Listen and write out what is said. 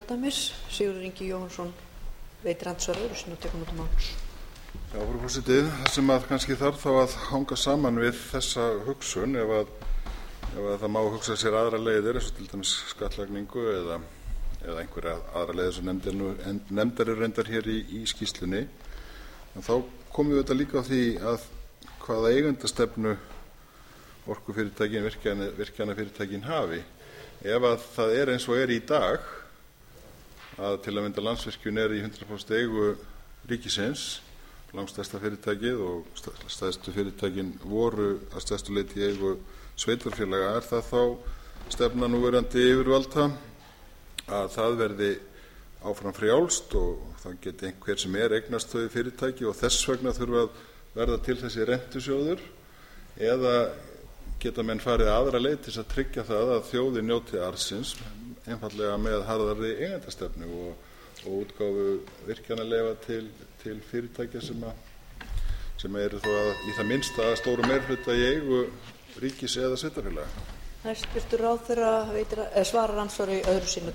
Sigurður Ingi Jóhannsson veitir andsvar öðru sinni og tekur nú til máls. Já, frú forseti, það sem kannski þarf þá að hanga saman við þessa hugsun, ef það má hugsa sér aðrar leiðir, eins og til dæmis skattlagningu eða einhverja aðrar leiðir sem nefndar eru reyndar hér í skýrslunni, en þá komum við þetta líka á því að hvaða eigendastefnu orkufyrirtækin, virkjanafyrirtækin hafi. Ef að það er eins og er í dag, að til að mynda Landsvirkjun er í 100% eigu ríkisins, langstærsta fyrirtækið, og stærstu fyrirtækin voru að stærstu leyti í eigu sveitarfélaga, er það þá stefna núverandi yfirvalda að það verði áfram frjálst og það geti einhver sem eignast þau fyrirtæki og þess vegna þurfa að verða til þessi rentusjóður, eða geta menn farið aðra leið til að tryggja það að þjóðin njóti arðsins, einfaldlega með harðari eigendastefnu og útgáfu virkjanaleyfa til fyrirtækja sem eru þó í það minnsta að stórum meirihluta í eigu ríkis eða sveitarfélaga. Hæstvirtur ráðherra svarar andsvari öðru sinni.